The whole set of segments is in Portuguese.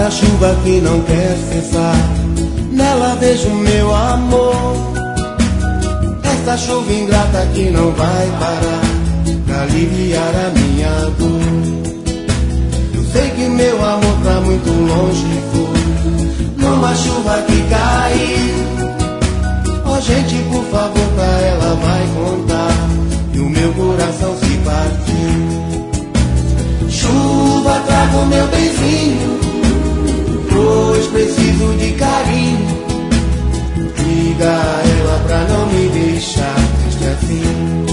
para a chuva que não quer cessar. Nela vejo meu amor, essa chuva ingrata que não vai parar pra aliviar a minha dor. Eu sei que meu amor pra muito longe foi, numa chuva que caiu. Ó gente, por favor, pra ela vai contar, e o meu coração se partiu. Chuva, traga o meu benzinho, pois preciso de carinho. Diga a ela pra não me deixar triste assim.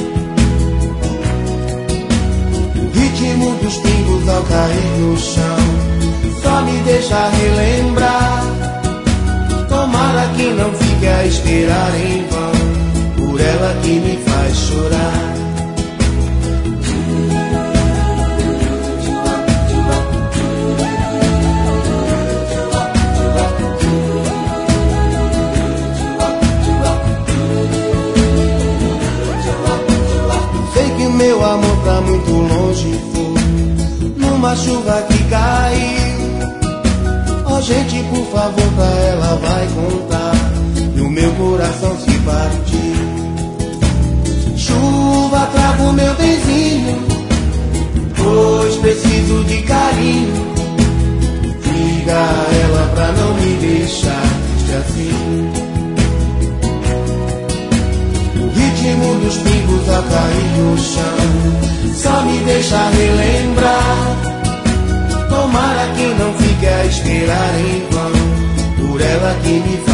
O ritmo dos pingos ao cair no chão só me deixa relembrar. Tomara que não fique a esperar em vão, por ela que me faz chorar. Meu amor pra muito longe foi, numa chuva que caiu. Ó gente, por favor, pra ela vai contar, e o meu coração se partiu. Chuva, traga o meu benzinho, pois preciso de carinho. Diga a ela pra não me deixar triste assim. O ritmo dos pingos a cair no chão só me deixa relembrar. Tomara que não fique a esperar em vão, por ela que me faz